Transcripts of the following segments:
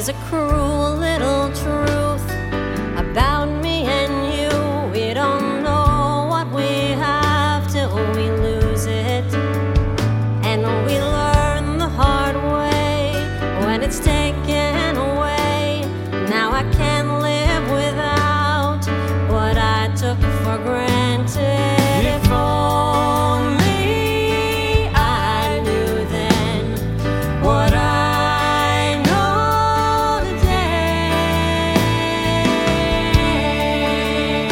There's a cruel little truth about me and you. We don't know what we have till we lose it, and we learn the hard way when it's taken away. Now I can't live without what I took for granted. If only I knew then what I know today.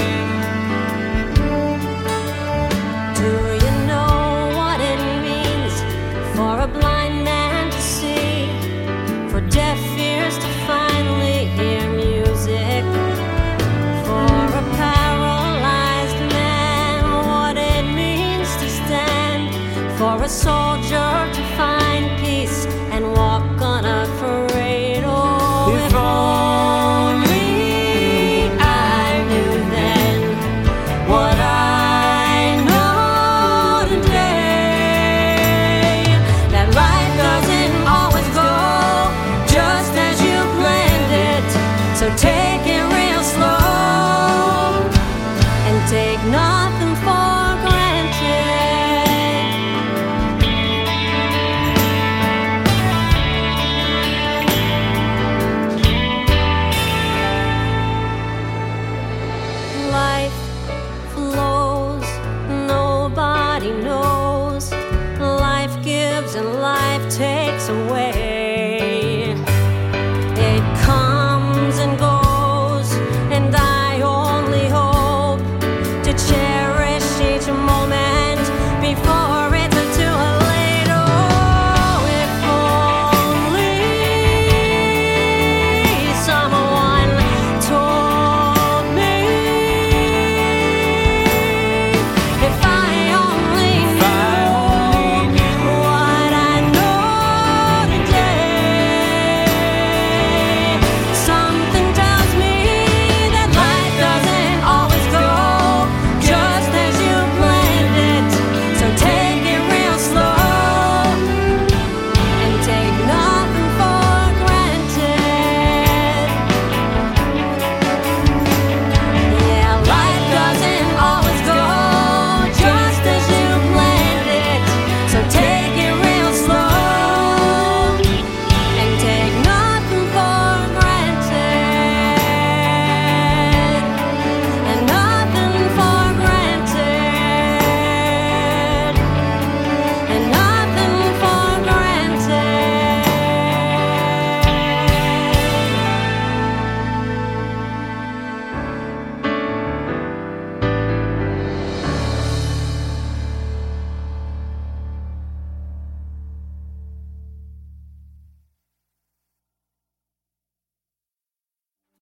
Do you know what it means for a blind man to see, for deaf ears to finally hear music, for a paralyzed man what it means to stand, for a soldier to find peace and walk unafraid? Oh, if only I knew then what I know today, that life doesn't always go just as you planned it. So take it real slow and take nothing